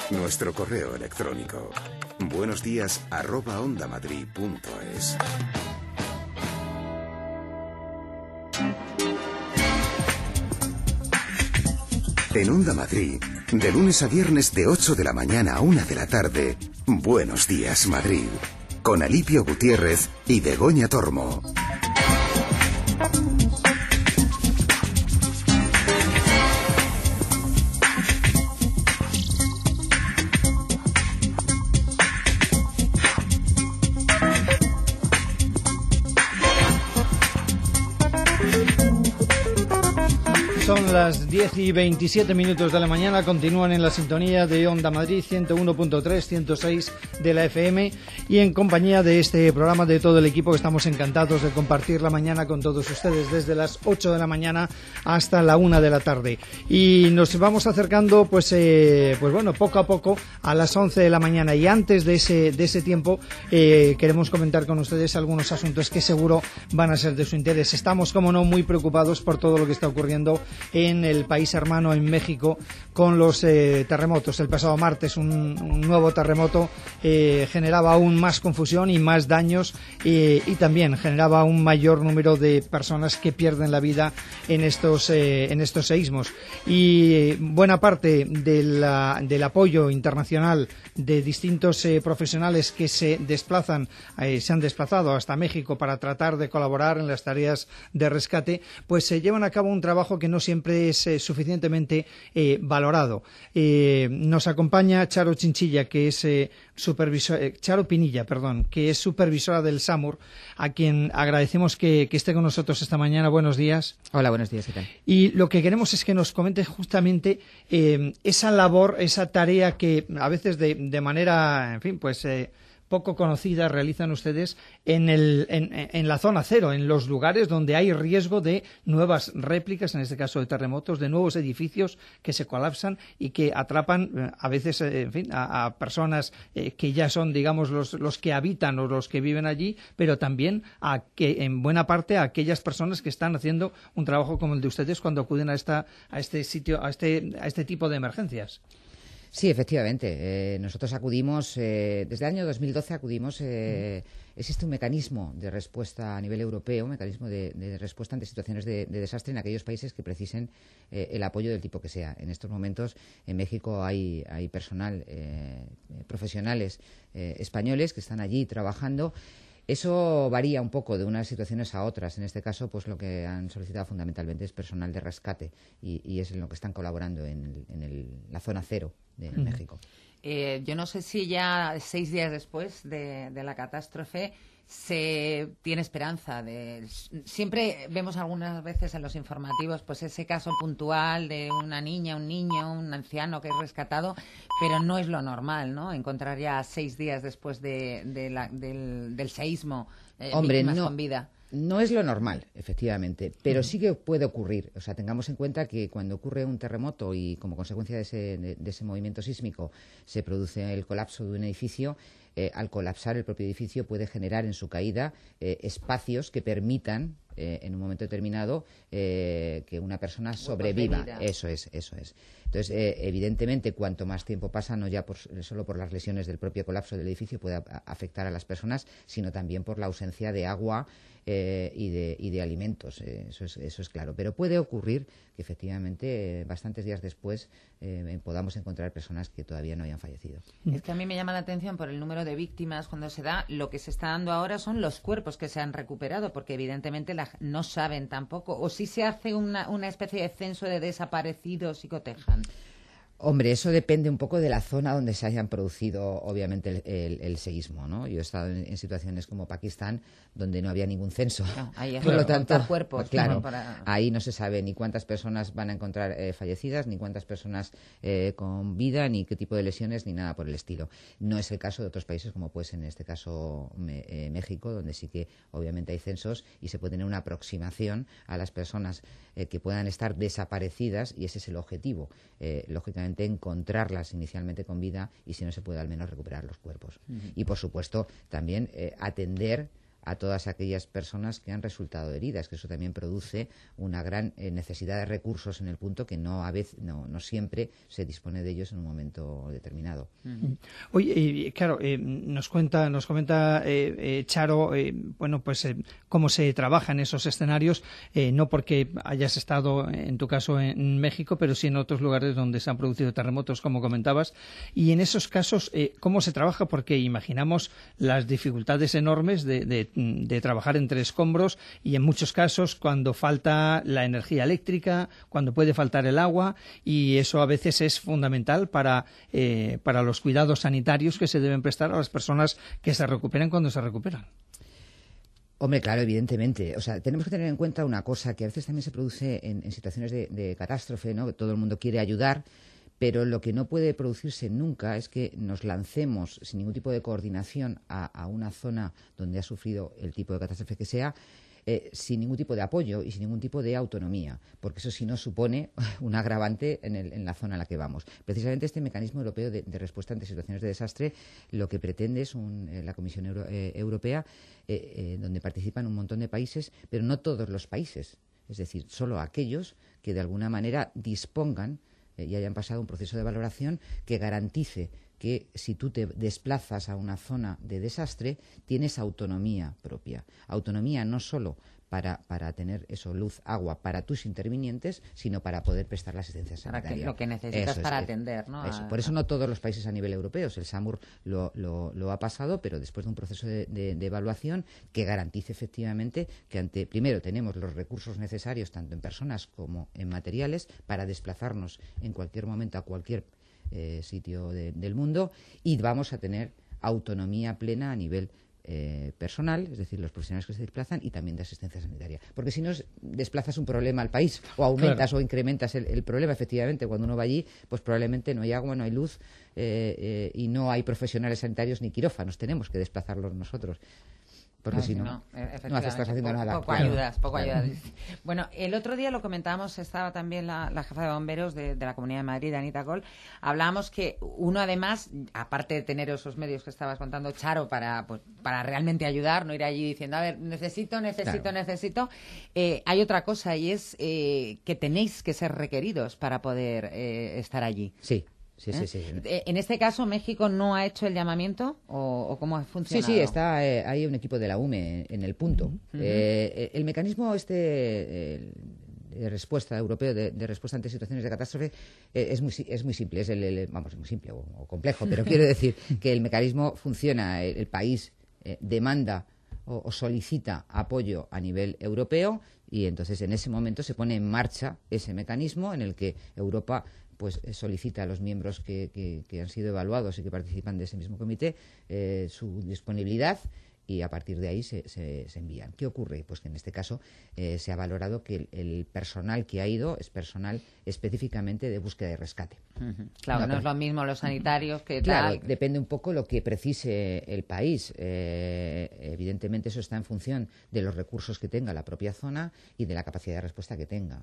Nuestro correo electrónico buenosdías@ondamadrid.es. En Onda Madrid, de lunes a viernes de 8 de la mañana a 1 de la tarde, Buenos Días Madrid, con Alipio Gutiérrez y Begoña Tormo. Son las 10:27 de la mañana, continúan en la sintonía de Onda Madrid 101.3, 106 de la FM y en compañía de este programa de todo el equipo que estamos encantados de compartir la mañana con todos ustedes desde las 8 de la mañana hasta la 1 de la tarde. Y nos vamos acercando pues bueno, poco a poco a las 11 de la mañana y antes de ese tiempo queremos comentar con ustedes algunos asuntos que seguro van a ser de su interés. Estamos, como no, muy preocupados por todo lo que está ocurriendo en el país hermano, en México, con los terremotos. El pasado martes un nuevo terremoto generaba aún más confusión y más daños y también generaba un mayor número de personas que pierden la vida en estos seísmos. Y buena parte del apoyo internacional de distintos profesionales que se han desplazado hasta México para tratar de colaborar en las tareas de rescate, pues se llevan a cabo un trabajo que no siempre es suficientemente valorado. Nos acompaña Charo Pinilla, que es supervisora del SAMUR, a quien agradecemos que esté con nosotros esta mañana. Buenos días. Hola, buenos días, ¿qué tal? Y lo que queremos es que nos comente justamente esa labor, esa tarea que a veces de manera, en fin, pues poco conocida realizan ustedes en la zona cero, en los lugares donde hay riesgo de nuevas réplicas, en este caso de terremotos, de nuevos edificios que se colapsan y que atrapan a veces, en fin, a personas que ya son, digamos, los que habitan o los que viven allí, pero también en buena parte a aquellas personas que están haciendo un trabajo como el de ustedes cuando acuden a este sitio, a este tipo de emergencias. Sí, efectivamente. Nosotros acudimos, desde el año 2012 acudimos, existe un mecanismo de respuesta a nivel europeo, un mecanismo de respuesta ante situaciones de desastre en aquellos países que precisen el apoyo del tipo que sea. En estos momentos en México hay personal, profesionales españoles que están allí trabajando. Eso varía un poco de unas situaciones a otras. En este caso, pues lo que han solicitado fundamentalmente es personal de rescate y es en lo que están colaborando en la zona cero de México. Yo no sé si ya 6 días después de la catástrofe se tiene esperanza. Siempre vemos algunas veces en los informativos pues ese caso puntual de una niña, un niño, un anciano que es rescatado, pero no es lo normal, ¿no? Encontrar ya 6 días después del seísmo víctimas con vida. No es lo normal, efectivamente, pero sí que puede ocurrir. O sea, tengamos en cuenta que cuando ocurre un terremoto y como consecuencia de ese movimiento sísmico se produce el colapso de un edificio, al colapsar el propio edificio puede generar en su caída espacios que permitan en un momento determinado que una persona sobreviva. Eso es. Entonces, evidentemente, cuanto más tiempo pasa, no ya solo por las lesiones del propio colapso del edificio puede afectar a las personas, sino también por la ausencia de agua y de alimentos. Eso es claro. Pero puede ocurrir que efectivamente bastantes días después podamos encontrar personas que todavía no hayan fallecido. Es que a mí me llama la atención por el número de víctimas cuando se da. Lo que se está dando ahora son los cuerpos que se han recuperado, porque evidentemente no saben tampoco. O si se hace una especie de censo de desaparecidos y cotejan. Hombre, eso depende un poco de la zona donde se hayan producido, obviamente, el seísmo, ¿no? Yo he estado en situaciones como Pakistán, donde no había ningún censo. No, ahí por lo tanto, cuerpos, claro, ahí no se sabe ni cuántas personas van a encontrar fallecidas, ni cuántas personas con vida, ni qué tipo de lesiones, ni nada por el estilo. No es el caso de otros países, como pues en este caso México, donde sí que obviamente hay censos y se puede tener una aproximación a las personas que puedan estar desaparecidas, y ese es el objetivo. Lógicamente, encontrarlas inicialmente con vida y, si no se puede, al menos recuperar los cuerpos. Y, por supuesto, también atender a todas aquellas personas que han resultado heridas, que eso también produce una gran necesidad de recursos en el punto que no siempre se dispone de ellos en un momento determinado. Oye, claro, nos comenta Charo, bueno, pues cómo se trabaja en esos escenarios, no porque hayas estado, en tu caso, en México, pero sí en otros lugares donde se han producido terremotos, como comentabas. Y en esos casos, ¿cómo se trabaja? Porque imaginamos las dificultades enormes de trabajar entre escombros y en muchos casos cuando falta la energía eléctrica, cuando puede faltar el agua, y eso a veces es fundamental para los cuidados sanitarios que se deben prestar a las personas que se recuperan cuando se recuperan. Hombre, claro, evidentemente. O sea, tenemos que tener en cuenta una cosa que a veces también se produce en situaciones de catástrofe, ¿no? Que todo el mundo quiere ayudar, pero lo que no puede producirse nunca es que nos lancemos sin ningún tipo de coordinación a una zona donde ha sufrido el tipo de catástrofe que sea, sin ningún tipo de apoyo y sin ningún tipo de autonomía, porque eso sí nos supone un agravante en la zona en la que vamos. Precisamente este mecanismo europeo de respuesta ante situaciones de desastre lo que pretende es la Comisión Europea, donde participan un montón de países, pero no todos los países, es decir, solo aquellos que de alguna manera dispongan y hayan pasado un proceso de valoración que garantice que si tú te desplazas a una zona de desastre, tienes autonomía propia. Autonomía no solo para tener luz, agua para tus intervinientes, sino para poder prestar la asistencia sanitaria. Lo que necesitas para atender, ¿no? Por eso no todos los países a nivel europeo. El SAMUR lo ha pasado, pero después de un proceso de evaluación que garantice efectivamente que primero tenemos los recursos necesarios, tanto en personas como en materiales, para desplazarnos en cualquier momento a cualquier sitio del mundo, y vamos a tener autonomía plena a nivel personal, es decir, los profesionales que se desplazan, y también de asistencia sanitaria. Porque si no desplazas un problema al país, o aumentas o incrementas el problema, efectivamente, cuando uno va allí, pues probablemente no hay agua, no hay luz, y no hay profesionales sanitarios ni quirófanos, tenemos que desplazarlos nosotros. Porque si no estás haciendo nada. Poco ayudas. Bueno, el otro día lo comentábamos, estaba también la jefa de bomberos de la Comunidad de Madrid, Anita Coll. Hablábamos que uno, además, aparte de tener esos medios que estabas contando, Charo, para realmente ayudar, no ir allí diciendo, a ver, necesito, hay otra cosa, y es que tenéis que ser requeridos para poder estar allí. Sí. Sí. En este caso, ¿México no ha hecho el llamamiento o cómo ha funcionado? Sí, hay un equipo de la UME en el punto. El mecanismo de respuesta europeo de respuesta ante situaciones de catástrofe es muy simple, es muy simple o complejo, pero quiero decir que el mecanismo funciona, el país demanda o solicita apoyo a nivel europeo, y entonces en ese momento se pone en marcha ese mecanismo en el que Europa pues solicita a los miembros que han sido evaluados y que participan de ese mismo comité su disponibilidad, y a partir de ahí se envían. ¿Qué ocurre? Pues que en este caso se ha valorado que el personal que ha ido es personal específicamente de búsqueda y rescate. Claro, no es lo mismo los sanitarios que claro, tal. Depende un poco lo que precise el país. Evidentemente eso está en función de los recursos que tenga la propia zona y de la capacidad de respuesta que tenga.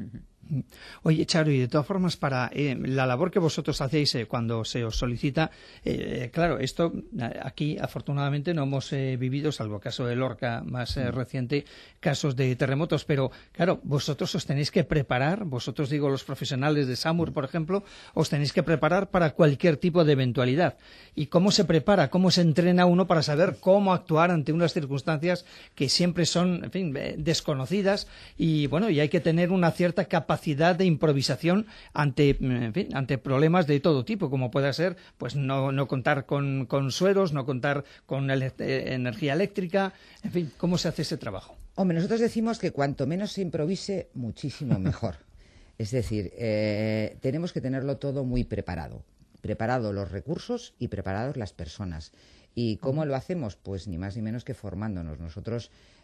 Oye, Charo, y de todas formas, para la labor que vosotros hacéis cuando se os solicita, claro, esto aquí afortunadamente no hemos vivido, salvo el caso de Lorca más reciente, casos de terremotos, pero claro, vosotros os tenéis que preparar, vosotros digo los profesionales de SAMUR, por ejemplo, os tenéis que preparar para cualquier tipo de eventualidad. ¿Y cómo se prepara, cómo se entrena uno para saber cómo actuar ante unas circunstancias que siempre son, en fin, desconocidas, y bueno, y hay que tener una cierta capacidad de improvisación ante problemas de todo tipo, como pueda ser, pues no contar con sueros, no contar con energía eléctrica, en fin, ¿cómo se hace ese trabajo? Hombre, nosotros decimos que cuanto menos se improvise, muchísimo mejor. Es decir, tenemos que tenerlo todo muy preparado. Preparados los recursos y preparados las personas. ¿Y cómo lo hacemos? Pues ni más ni menos que formándonos. Nosotros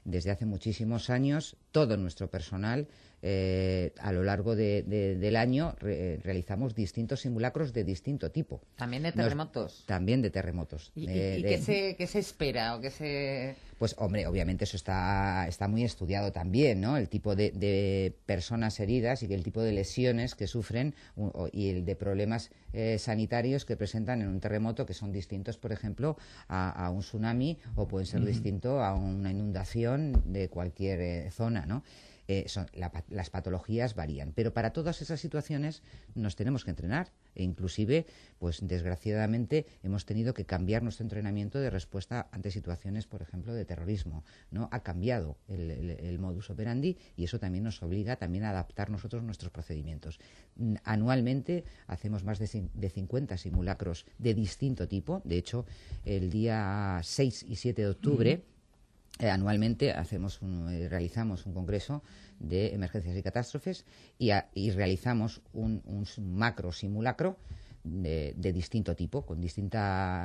desde hace muchísimos años, todo nuestro personal, a lo largo del año, realizamos distintos simulacros de distinto tipo. ¿También de terremotos? También de terremotos. ¿Y qué se espera? Pues, hombre, obviamente eso está muy estudiado también, ¿no? El tipo de personas heridas y el tipo de lesiones que sufren y el de problemas sanitarios que presentan en un terremoto, que son distintos, por ejemplo, a un tsunami, o pueden ser distintos a una inundación de cualquier zona, ¿no? Las patologías varían, pero para todas esas situaciones nos tenemos que entrenar, e inclusive, pues desgraciadamente, hemos tenido que cambiar nuestro entrenamiento de respuesta ante situaciones, por ejemplo, de terrorismo, ¿no? Ha cambiado el modus operandi, y eso también nos obliga también a adaptar nosotros nuestros procedimientos. Anualmente hacemos más de 50 simulacros de distinto tipo. De hecho, el día 6 y 7 de octubre anualmente realizamos un congreso de emergencias y catástrofes y realizamos un macro simulacro de distinto tipo, con distintos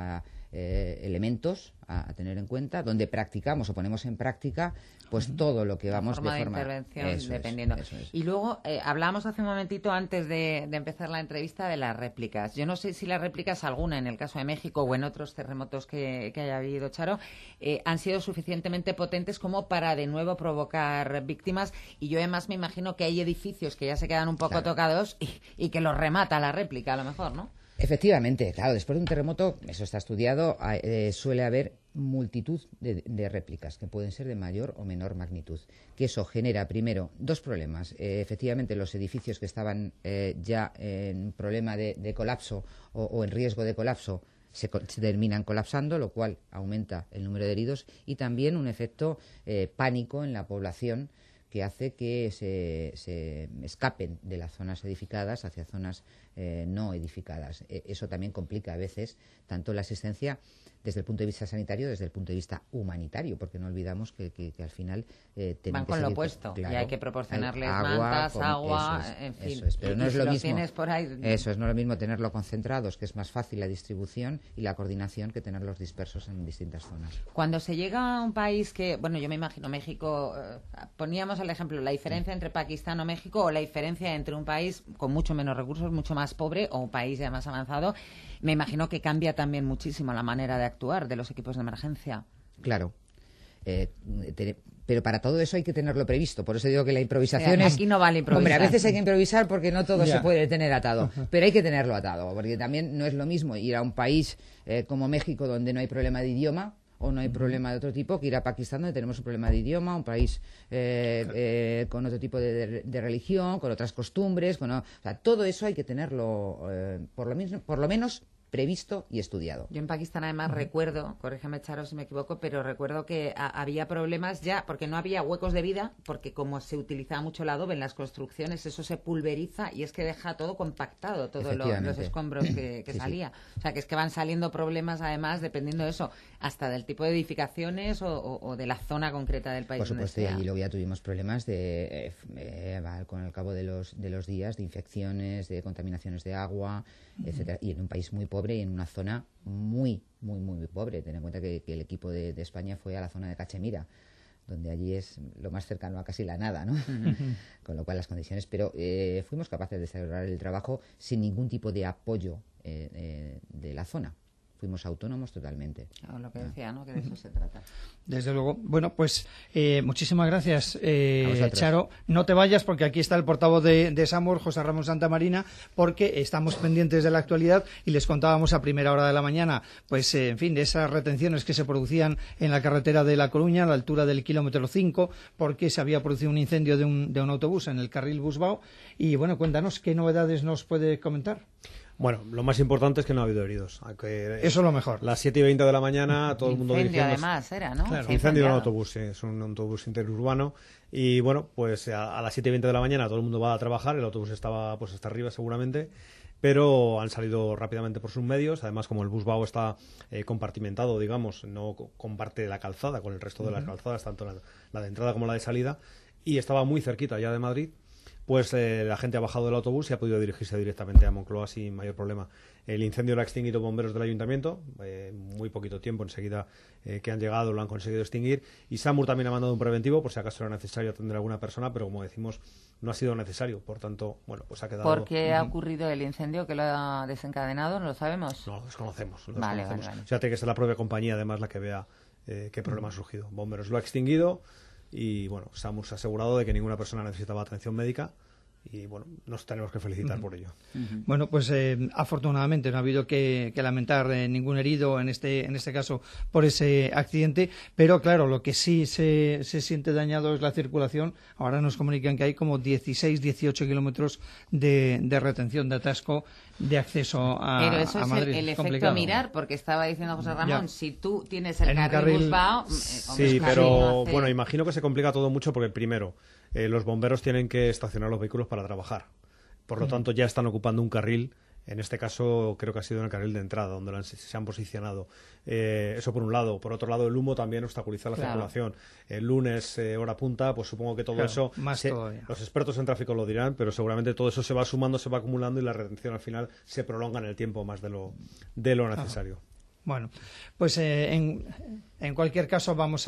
elementos a tener en cuenta, donde practicamos o ponemos en práctica pues todo lo que vamos de forma intervención, dependiendo. Eso es. Y luego hablábamos hace un momentito antes de empezar la entrevista de las réplicas. Yo no sé si las réplicas, alguna en el caso de México o en otros terremotos que haya habido, Charo, han sido suficientemente potentes como para de nuevo provocar víctimas, y yo además me imagino que hay edificios que ya se quedan un poco tocados y que los remata la réplica a lo mejor, ¿no? Efectivamente, claro, después de un terremoto, eso está estudiado, suele haber multitud de réplicas que pueden ser de mayor o menor magnitud, que eso genera primero dos problemas. Efectivamente, los edificios que estaban ya en problema de colapso o en riesgo de colapso se terminan colapsando, lo cual aumenta el número de heridos, y también un efecto pánico en la población, que hace que se escapen de las zonas edificadas hacia zonas no edificadas. Eso también complica a veces tanto la asistencia desde el punto de vista sanitario, desde el punto de vista humanitario, porque no olvidamos que al final van con lo opuesto, claro, y hay que proporcionarles mantas, agua, en fin. Eso es, pero no es lo mismo. Por ahí... Eso es, no es lo mismo tenerlo concentrados, que es más fácil la distribución y la coordinación, que tenerlos dispersos en distintas zonas. Cuando se llega a un país que, bueno, yo me imagino México, poníamos el ejemplo, la diferencia entre Pakistán o México, o la diferencia entre un país con mucho menos recursos, mucho más pobre, o un país ya más avanzado, me imagino que cambia también muchísimo la manera de actuar de los equipos de emergencia. Claro. Pero para todo eso hay que tenerlo previsto. Por eso digo que la improvisación es... Aquí no vale improvisar. Hombre, a veces hay que improvisar porque no todo se puede tener atado. Pero hay que tenerlo atado, porque también no es lo mismo ir a un país como México, donde no hay problema de idioma, o no hay problema de otro tipo, que ir a Pakistán, donde tenemos un problema de idioma, un país con otro tipo de religión, con otras costumbres. O sea, todo eso hay que tenerlo por lo menos previsto y estudiado. Yo en Pakistán además recuerdo, corrígeme Charo si me equivoco, pero recuerdo que había problemas ya, porque no había huecos de vida, porque como se utilizaba mucho el adobe en las construcciones, eso se pulveriza y es que deja todo compactado, todos los escombros que salía. Sí. O sea, que es que van saliendo problemas además, dependiendo de eso, hasta del tipo de edificaciones o de la zona concreta del país. Por supuesto, y allí luego ya tuvimos problemas con el cabo de los días, de infecciones, de contaminaciones de agua, etcétera, y en un país muy pobre y en una zona muy, muy, muy pobre. Ten en cuenta que el equipo de España fue a la zona de Cachemira, donde allí es lo más cercano a casi la nada, ¿no? Con lo cual las condiciones, pero fuimos capaces de desarrollar el trabajo sin ningún tipo de apoyo de la zona. Fuimos autónomos totalmente. Lo que decía, ¿no? Que de eso se trata. Desde luego. Bueno, pues muchísimas gracias, Charo. No te vayas, porque aquí está el portavoz de SAMUR, José Ramón Santamarina, porque estamos pendientes de la actualidad y les contábamos a primera hora de la mañana, pues, en fin, de esas retenciones que se producían en la carretera de La Coruña, a la altura del kilómetro 5, porque se había producido un incendio de un autobús en el carril Busbao. Y bueno, cuéntanos qué novedades nos puede comentar. Bueno, lo más importante es que no ha habido heridos. Eso es lo mejor. Las 7:20 de la mañana, todo el mundo diciendo... además era, ¿no? Claro, incendio en un autobús, sí, es un autobús interurbano. Y bueno, pues a las 7:20 de la mañana todo el mundo va a trabajar, el autobús estaba pues hasta arriba seguramente, pero han salido rápidamente por sus medios. Además, como el Busbao está compartimentado, digamos, no comparte la calzada con el resto de las calzadas, tanto la de entrada como la de salida, y estaba muy cerquita ya de Madrid, pues la gente ha bajado del autobús y ha podido dirigirse directamente a Moncloa sin mayor problema. El incendio lo ha extinguido bomberos del ayuntamiento, muy poquito tiempo, enseguida que han llegado lo han conseguido extinguir, y SAMUR también ha mandado un preventivo por si acaso era necesario atender a alguna persona, pero como decimos, no ha sido necesario, por tanto, bueno, pues ha quedado... ¿Por qué ha ocurrido el incendio que lo ha desencadenado? ¿No lo sabemos? No, lo desconocemos. Vale. Fíjate que es la propia compañía, además, la que vea qué problema ha surgido. Bomberos lo ha extinguido y, bueno, SAMUR se ha asegurado de que ninguna persona necesitaba atención médica y, bueno, nos tenemos que felicitar por ello. Bueno, pues afortunadamente no ha habido que lamentar ningún herido en este caso por ese accidente, pero claro, lo que sí se siente dañado es la circulación. Ahora nos comunican que hay como 18 kilómetros de retención, de atasco, de acceso a Madrid. Pero eso es el efecto complicado. Mirar, porque estaba diciendo José Ramón, Ya. si tú tienes el En un carril carril- Busbao... Sí, pero bueno, imagino que se complica todo mucho porque primero, los bomberos tienen que estacionar los vehículos para trabajar. Por lo tanto, ya están ocupando un carril. En este caso, creo que ha sido en el carril de entrada donde se han posicionado. Eso por un lado. Por otro lado, el humo también obstaculiza la circulación. El lunes, hora punta, pues supongo que todo eso... más todavía. Los expertos en tráfico lo dirán, pero seguramente todo eso se va sumando, se va acumulando y la retención al final se prolonga en el tiempo más de lo necesario. Bueno, pues en cualquier caso vamos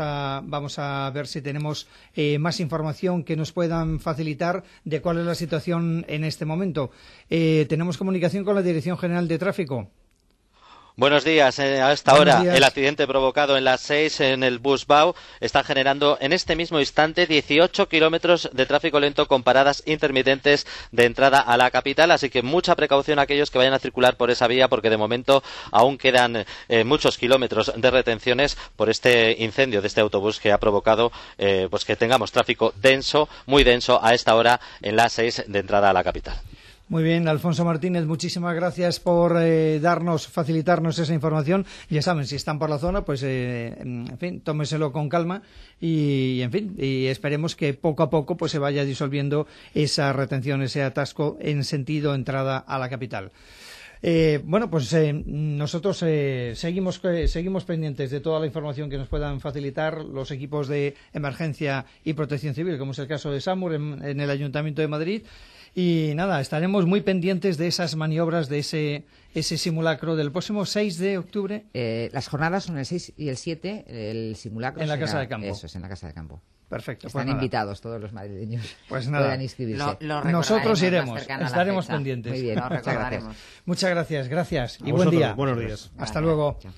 a ver si tenemos más información que nos puedan facilitar de cuál es la situación en este momento. Tenemos comunicación con la Dirección General de Tráfico. Buenos días. A esta Buenos hora, días. el accidente provocado en las 6 en el Busbao está generando en este mismo instante 18 kilómetros de tráfico lento con paradas intermitentes de entrada a la capital. Así que mucha precaución a aquellos que vayan a circular por esa vía, porque de momento aún quedan muchos kilómetros de retenciones por este incendio de este autobús que ha provocado pues que tengamos tráfico denso, muy denso a esta hora en las 6 de entrada a la capital. Muy bien, Alfonso Martínez, muchísimas gracias por facilitarnos esa información. Ya saben, si están por la zona, pues en fin, tómeselo con calma y en fin, y esperemos que poco a poco pues se vaya disolviendo esa retención, ese atasco en sentido entrada a la capital. Bueno, pues nosotros seguimos pendientes de toda la información que nos puedan facilitar los equipos de emergencia y protección civil, como es el caso de SAMUR en el Ayuntamiento de Madrid. Y nada, estaremos muy pendientes de esas maniobras, de ese simulacro del próximo 6 de octubre. Las jornadas son el 6 y el 7, el simulacro En la será- Casa de Campo. Eso es, en la Casa de Campo. Perfecto. Están pues nada. invitados todos los madrileños. Pues nada. Puedan inscribirse. Lo recordaremos Nosotros más iremos, cercano a la estaremos fecha. pendientes. Muy bien, Lo muchas recordaremos. gracias. Muchas gracias y A buen vosotros, día. buenos días. Hasta luego. Chao.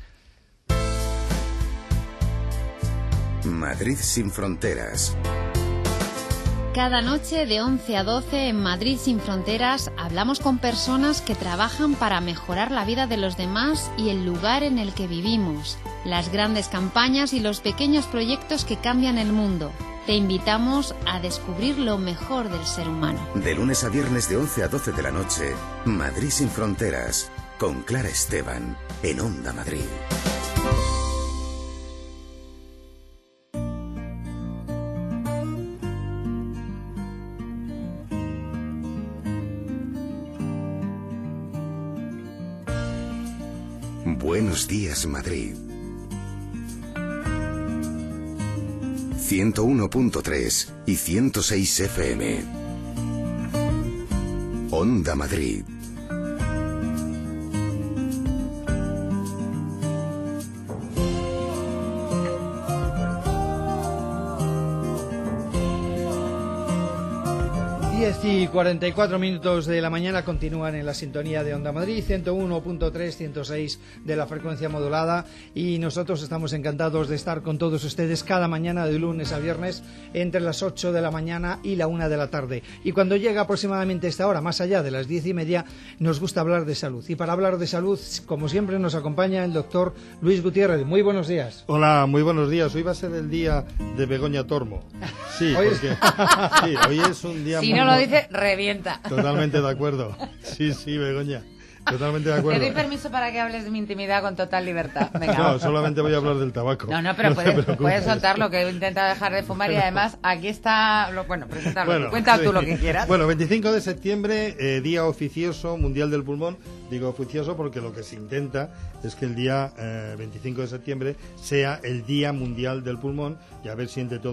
Madrid sin fronteras. Cada noche de 11 a 12 en Madrid sin fronteras hablamos con personas que trabajan para mejorar la vida de los demás y el lugar en el que vivimos, las grandes campañas y los pequeños proyectos que cambian el mundo. Te invitamos a descubrir lo mejor del ser humano. De lunes a viernes de 11 a 12 de la noche, Madrid sin fronteras, con Clara Esteban, en Onda Madrid. Buenos días, Madrid. 101.3 y 106 FM. Onda Madrid. Y 44 minutos de la mañana continúan en la sintonía de Onda Madrid, 101.3, 106 de la frecuencia modulada, y nosotros estamos encantados de estar con todos ustedes cada mañana de lunes a viernes entre las 8 de la mañana y la 1 de la tarde. Y cuando llega aproximadamente esta hora, más allá de las 10:30, nos gusta hablar de salud. Y para hablar de salud, como siempre, nos acompaña el doctor Luis Gutiérrez. Muy buenos días. Hola, muy buenos días. Hoy va a ser el día de Begoña Tormo. Sí, Hoy- porque sí, hoy es un día Si muy... no lo dice, revienta. Totalmente de acuerdo. Sí, Begoña. Totalmente de Te acuerdo. doy permiso para que hables de mi intimidad con total libertad. Venga. No, solamente voy a hablar del tabaco. No, pero te puedes preocupes. soltarlo, que he intentado dejar de fumar y además aquí está... Bueno, presentarlo. Cuenta tú sí. lo que quieras. Bueno, 25 de septiembre, Día Oficioso Mundial del Pulmón. Digo oficioso porque lo que se intenta es que el día 25 de septiembre sea el Día Mundial del Pulmón, y a ver si entre todos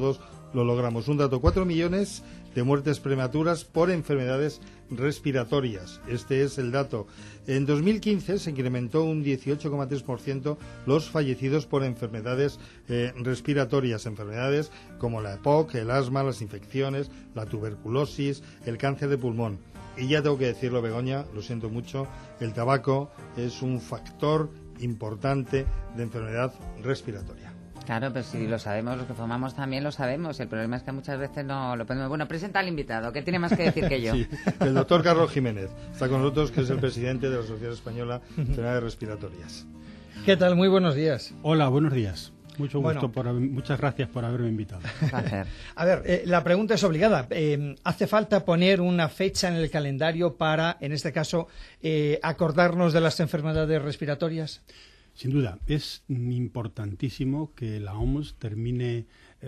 lo logramos. Un dato, 4 millones de muertes prematuras por enfermedades respiratorias. Este es el dato. En 2015 se incrementó un 18,3% los fallecidos por enfermedades respiratorias, enfermedades como la EPOC, el asma, las infecciones, la tuberculosis, el cáncer de pulmón. Y ya tengo que decirlo, Begoña, lo siento mucho, el tabaco es un factor importante de enfermedad respiratoria. Claro, pero si lo sabemos, los que fumamos también lo sabemos. El problema es que muchas veces no lo podemos. Bueno, presenta al invitado, que tiene más que decir que yo. Sí, el doctor Carlos Jiménez está con nosotros, que es el presidente de la Sociedad Española de Enfermedades Respiratorias. ¿Qué tal? Muy buenos días. Hola, buenos días. Mucho gusto, Bueno. muchas gracias por haberme invitado. A ver, la pregunta es obligada. ¿Hace falta poner una fecha en el calendario para, en este caso, acordarnos de las enfermedades respiratorias? Sin duda, es importantísimo que la OMS termine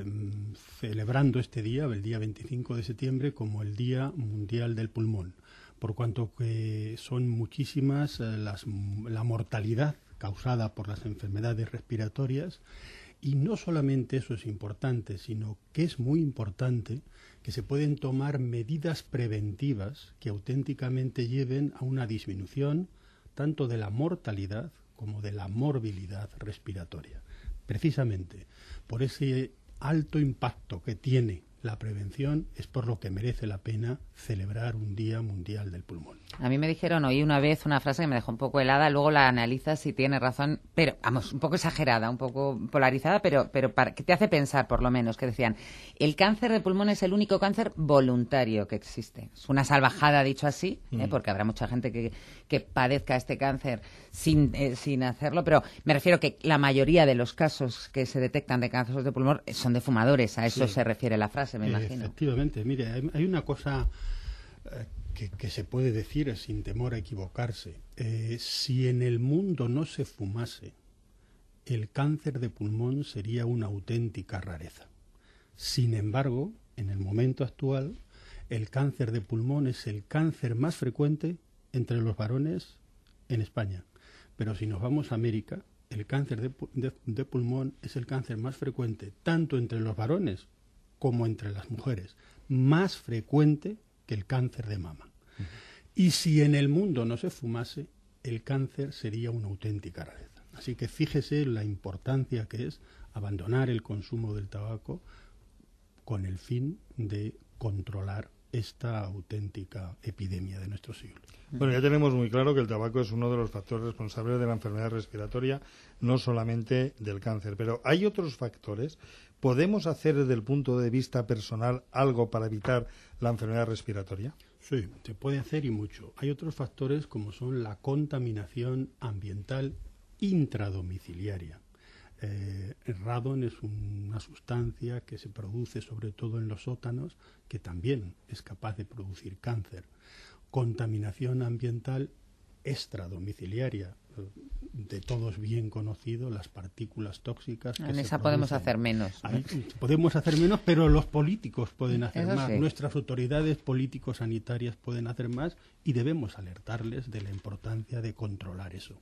celebrando este día, el día 25 de septiembre, como el Día Mundial del Pulmón, por cuanto que son muchísimas la mortalidad causada por las enfermedades respiratorias, y no solamente eso es importante, sino que es muy importante que se pueden tomar medidas preventivas que auténticamente lleven a una disminución tanto de la mortalidad como de la morbilidad respiratoria. Precisamente por ese alto impacto que tiene la prevención es por lo que merece la pena celebrar un Día Mundial del Pulmón. A mí me dijeron, oí una vez una frase que me dejó un poco helada, luego la analizas y tiene razón, pero vamos, un poco exagerada, un poco polarizada, pero que te hace pensar, por lo menos, que decían, el cáncer de pulmón es el único cáncer voluntario que existe. Es una salvajada dicho así, porque habrá mucha gente que padezca este cáncer sin hacerlo, pero me refiero que la mayoría de los casos que se detectan de cáncer de pulmón son de fumadores, a eso se refiere la frase, me imagino. Efectivamente, mire, hay una cosa que se puede decir sin temor a equivocarse. Si en el mundo no se fumase, el cáncer de pulmón sería una auténtica rareza. Sin embargo, en el momento actual, el cáncer de pulmón es el cáncer más frecuente entre los varones en España. Pero si nos vamos a América, el cáncer de pulmón es el cáncer más frecuente tanto entre los varones como entre las mujeres, más frecuente que el cáncer de mama. Y si en el mundo no se fumase, el cáncer sería una auténtica rareza. Así que fíjese la importancia que es abandonar el consumo del tabaco con el fin de controlar esta auténtica epidemia de nuestro siglo. Bueno, ya tenemos muy claro que el tabaco es uno de los factores responsables de la enfermedad respiratoria, no solamente del cáncer, pero hay otros factores. ¿Podemos hacer desde el punto de vista personal algo para evitar la enfermedad respiratoria? Sí, se puede hacer y mucho. Hay otros factores como son la contaminación ambiental intradomiciliaria. El radon es una sustancia que se produce sobre todo en los sótanos, que también es capaz de producir cáncer. Contaminación ambiental extradomiciliaria, de todos bien conocido, las partículas tóxicas. En esa podemos hacer menos. Podemos hacer menos, pero los políticos pueden hacer Eso más. sí. Nuestras autoridades político-sanitarias pueden hacer más y debemos alertarles de la importancia de controlar eso.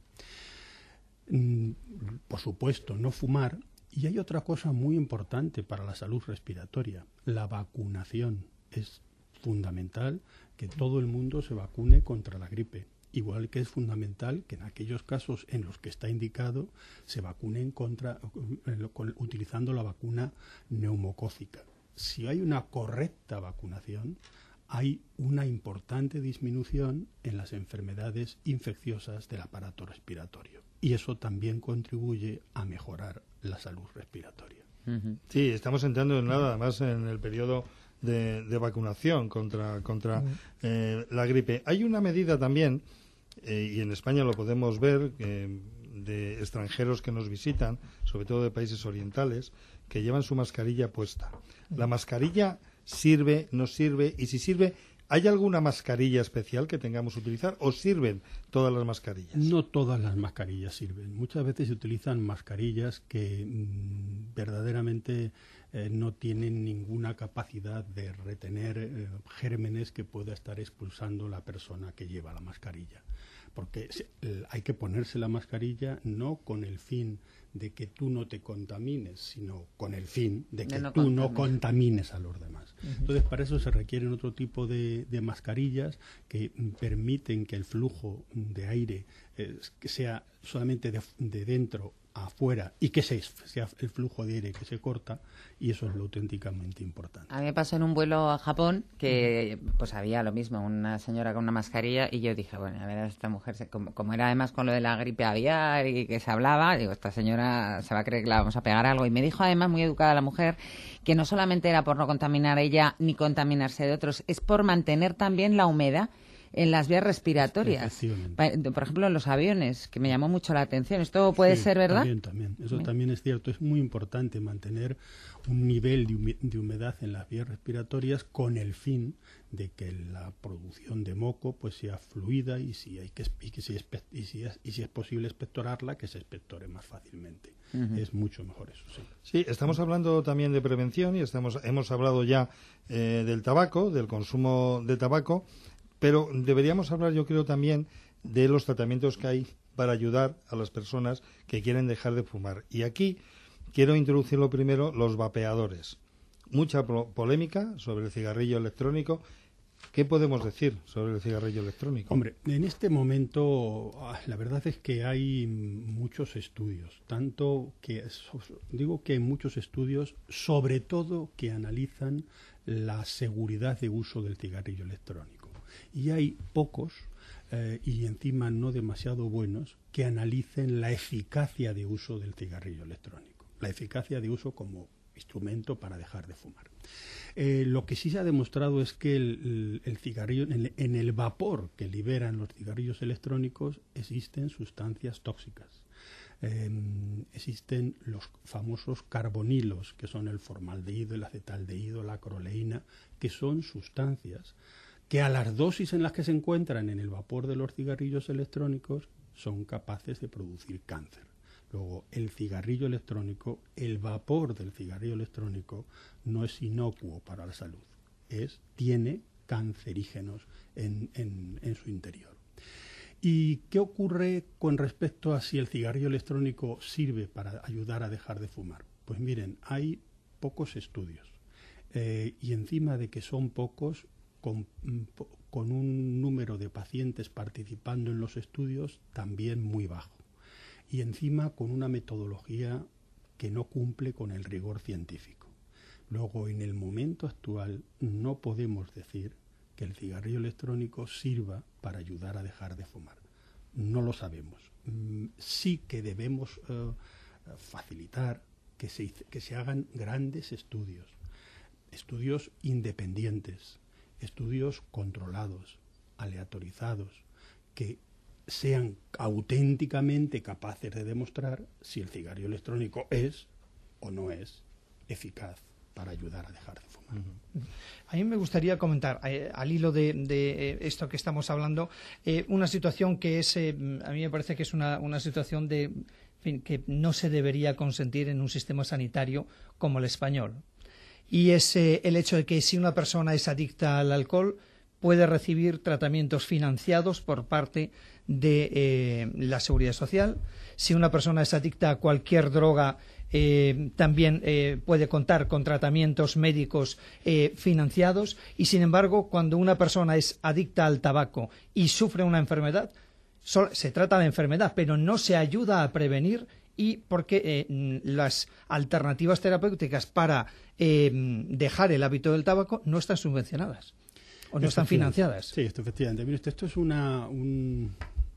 Por supuesto, no fumar. Y hay otra cosa muy importante para la salud respiratoria, la vacunación. Es fundamental que todo el mundo se vacune contra la gripe, igual que es fundamental que en aquellos casos en los que está indicado se vacunen utilizando la vacuna neumocócica. Si hay una correcta vacunación, hay una importante disminución en las enfermedades infecciosas del aparato respiratorio. Y eso también contribuye a mejorar la salud respiratoria. Sí, estamos entrando en nada, además en el periodo de vacunación contra la gripe. Hay una medida también, y en España lo podemos ver, de extranjeros que nos visitan, sobre todo de países orientales, que llevan su mascarilla puesta. ¿La mascarilla sirve, no sirve? Y si sirve, ¿hay alguna mascarilla especial que tengamos que utilizar o sirven todas las mascarillas? No todas las mascarillas sirven. Muchas veces se utilizan mascarillas que verdaderamente no tienen ninguna capacidad de retener gérmenes que pueda estar expulsando la persona que lleva la mascarilla. porque hay que ponerse la mascarilla no con el fin de que tú no te contamines, sino con el fin de que tú no contamines a los demás. Entonces, para eso se requieren otro tipo de mascarillas que permiten que el flujo de aire que sea solamente de dentro a afuera y que sea el flujo de aire que se corta, y eso es lo auténticamente importante. A mí me pasó en un vuelo a Japón que pues había lo mismo, una señora con una mascarilla, y yo dije, bueno, a ver, esta mujer, como era además con lo de la gripe aviar y que se hablaba, digo, esta señora se va a creer que la vamos a pegar algo. Y me dijo además, muy educada la mujer, que no solamente era por no contaminar ella ni contaminarse de otros, es por mantener también la humedad en las vías respiratorias. Por ejemplo, en los aviones, que me llamó mucho la atención. ¿Esto puede ser verdad? También. Eso también es cierto. Es muy importante mantener un nivel de humedad en las vías respiratorias con el fin de que la producción de moco pues sea fluida, y si es posible expectorarla, que se expectore más fácilmente. Es mucho mejor eso, sí. Sí, estamos hablando también de prevención y hemos hablado ya del tabaco, del consumo de tabaco, pero deberíamos hablar, yo creo, también de los tratamientos que hay para ayudar a las personas que quieren dejar de fumar. Y aquí quiero introducir lo primero, los vapeadores. Mucha polémica sobre el cigarrillo electrónico. ¿Qué podemos decir sobre el cigarrillo electrónico? Hombre, en este momento la verdad es que hay muchos estudios, digo que hay muchos estudios, sobre todo que analizan la seguridad de uso del cigarrillo electrónico. Y hay pocos, y encima no demasiado buenos, que analicen la eficacia de uso del cigarrillo electrónico, la eficacia de uso como instrumento para dejar de fumar. Lo que sí se ha demostrado es que el cigarrillo, en el vapor que liberan los cigarrillos electrónicos, existen sustancias tóxicas. Existen los famosos carbonilos, que son el formaldehído, el acetaldehído, la acroleína, que son sustancias que a las dosis en las que se encuentran en el vapor de los cigarrillos electrónicos son capaces de producir cáncer. Luego, el cigarrillo electrónico, el vapor del cigarrillo electrónico no es inocuo para la salud, tiene cancerígenos en su interior. ¿Y qué ocurre con respecto a si el cigarrillo electrónico sirve para ayudar a dejar de fumar? Pues miren, hay pocos estudios, y encima de que son pocos, con un número de pacientes participando en los estudios también muy bajo, y encima con una metodología que no cumple con el rigor científico. Luego, en el momento actual, no podemos decir que el cigarrillo electrónico sirva para ayudar a dejar de fumar. No lo sabemos. Sí que debemos facilitar que se hagan grandes estudios independientes, estudios controlados, aleatorizados, que sean auténticamente capaces de demostrar si el cigarrillo electrónico es o no es eficaz para ayudar a dejar de fumar. A mí me gustaría comentar, al hilo de esto que estamos hablando, una situación que es, a mí me parece que es una situación que no se debería consentir en un sistema sanitario como el español. Y es el hecho de que si una persona es adicta al alcohol, puede recibir tratamientos financiados por parte de la Seguridad Social. Si una persona es adicta a cualquier droga, también puede contar con tratamientos médicos financiados. Y sin embargo, cuando una persona es adicta al tabaco y sufre una enfermedad, se trata de enfermedad, pero no se ayuda a prevenir, y porque las alternativas terapéuticas para dejar el hábito del tabaco no están subvencionadas o no están financiadas. Sí, efectivamente. Mire, esto es un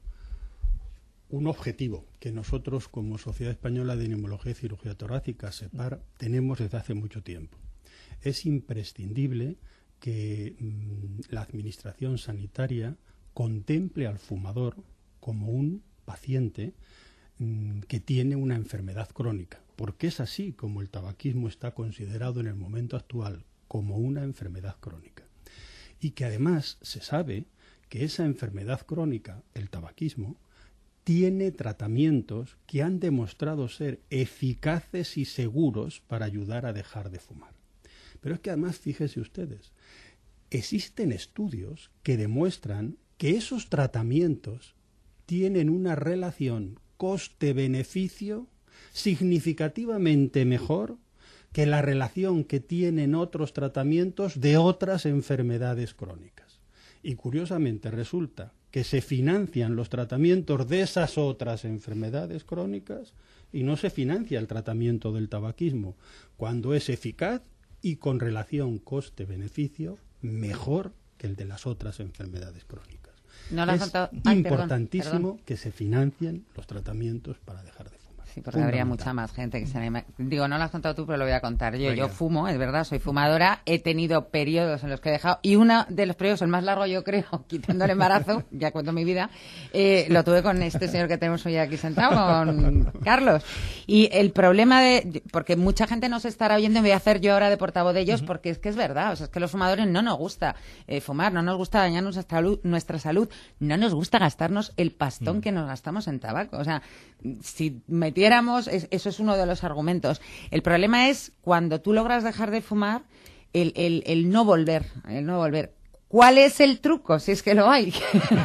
objetivo que nosotros, como Sociedad Española de Neumología y Cirugía Torácica, SEPAR, tenemos desde hace mucho tiempo. Es imprescindible que la Administración sanitaria contemple al fumador como un paciente que tiene una enfermedad crónica, porque es así como el tabaquismo está considerado en el momento actual, como una enfermedad crónica. Y que además se sabe que esa enfermedad crónica, el tabaquismo, tiene tratamientos que han demostrado ser eficaces y seguros para ayudar a dejar de fumar. Pero es que además, fíjense ustedes, existen estudios que demuestran que esos tratamientos tienen una relación coste-beneficio significativamente mejor que la relación que tienen otros tratamientos de otras enfermedades crónicas. Y curiosamente resulta que se financian los tratamientos de esas otras enfermedades crónicas y no se financia el tratamiento del tabaquismo, cuando es eficaz y con relación coste-beneficio mejor que el de las otras enfermedades crónicas. No es importantísimo que se financien los tratamientos para dejar de fumar. Sí, porque habría mucha más gente que se anima. Digo, no lo has contado tú, pero lo voy a contar yo. Yo fumo, es verdad, soy fumadora. He tenido periodos en los que he dejado, y uno de los periodos, el más largo yo creo, quitando el embarazo, ya cuento mi vida, lo tuve con este señor que tenemos hoy aquí sentado, con Carlos. Y el problema porque mucha gente nos estará oyendo, me voy a hacer yo ahora de portavoz de ellos, porque es que es verdad, o sea, es que los fumadores no nos gusta fumar, no nos gusta dañar nuestra salud, no nos gusta gastarnos el pastón que nos gastamos en tabaco. O sea, si metiéramos, eso es uno de los argumentos. El problema es cuando tú logras dejar de fumar, el no volver. ¿Cuál es el truco? Si es que lo hay.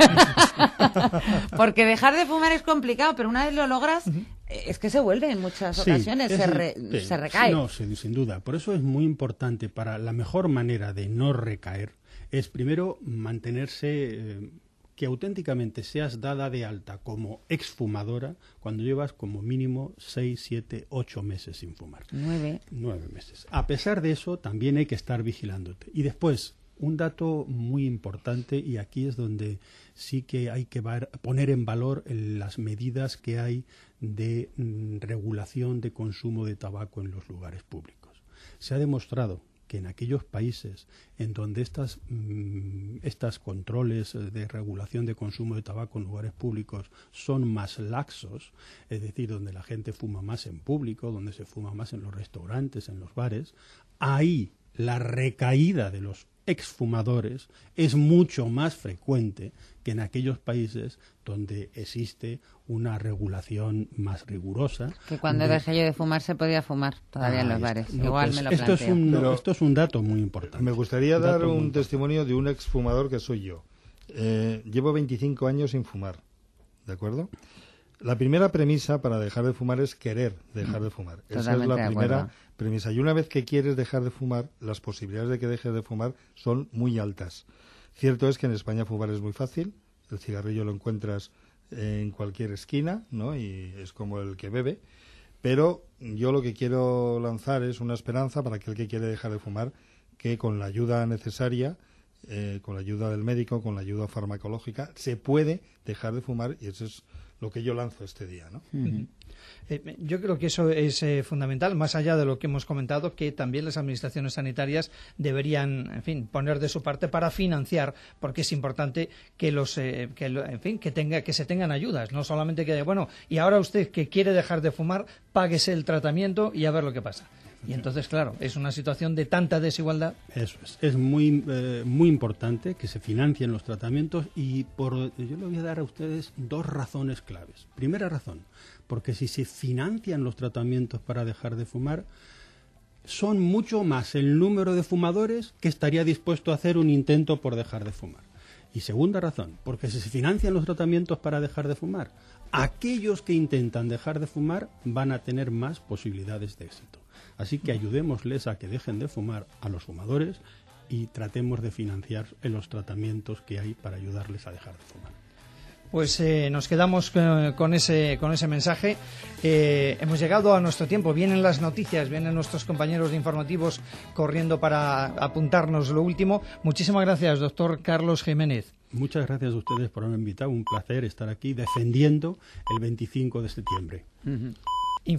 Porque dejar de fumar es complicado, pero una vez lo logras, es que se vuelve en muchas ocasiones, se recae. No, sin duda. Por eso es muy importante, para la mejor manera de no recaer, es primero mantenerse... que auténticamente seas dada de alta como exfumadora cuando llevas como mínimo 6, 7, 8 meses sin fumar. 9 meses. A pesar de eso, también hay que estar vigilándote. Y después, un dato muy importante, y aquí es donde sí que hay que poner en valor las medidas que hay de regulación de consumo de tabaco en los lugares públicos. Se ha demostrado que en aquellos países en donde estos controles de regulación de consumo de tabaco en lugares públicos son más laxos, es decir, donde la gente fuma más en público, donde se fuma más en los restaurantes, en los bares, ahí la recaída de los exfumadores es mucho más frecuente que en aquellos países donde existe una regulación más rigurosa. Que cuando dejé yo de fumar se podía fumar todavía en los bares. No, igual pues me lo planteo. Esto es un dato muy importante. Me gustaría dar un testimonio de un exfumador que soy yo. Llevo 25 años sin fumar, ¿de acuerdo? La primera premisa para dejar de fumar es querer dejar de fumar. Esa es la primera premisa. Y una vez que quieres dejar de fumar, las posibilidades de que dejes de fumar son muy altas. Cierto es que en España fumar es muy fácil. El cigarrillo lo encuentras en cualquier esquina, ¿no? Y es como el que bebe. Pero yo lo que quiero lanzar es una esperanza para aquel que quiere dejar de fumar, que con la ayuda necesaria, con la ayuda del médico, con la ayuda farmacológica, se puede dejar de fumar, y eso es lo que yo lanzo este día, ¿no? Yo creo que eso es fundamental, más allá de lo que hemos comentado, que también las administraciones sanitarias deberían, en fin, poner de su parte para financiar, porque es importante que que se tengan ayudas, no solamente que, bueno, y ahora usted que quiere dejar de fumar, páguese el tratamiento y a ver lo que pasa. Y entonces, claro, es una situación de tanta desigualdad. Eso es muy importante que se financien los tratamientos, y yo le voy a dar a ustedes 2 razones claves. Primera razón, porque si se financian los tratamientos para dejar de fumar, son mucho más el número de fumadores que estaría dispuesto a hacer un intento por dejar de fumar. Y segunda razón, porque si se financian los tratamientos para dejar de fumar, aquellos que intentan dejar de fumar van a tener más posibilidades de éxito. Así que ayudémosles a que dejen de fumar a los fumadores y tratemos de financiar los tratamientos que hay para ayudarles a dejar de fumar. Pues nos quedamos con ese mensaje. Hemos llegado a nuestro tiempo. Vienen las noticias, vienen nuestros compañeros de informativos corriendo para apuntarnos lo último. Muchísimas gracias, doctor Carlos Jiménez. Muchas gracias a ustedes por haberme invitado. Un placer estar aquí defendiendo el 25 de septiembre.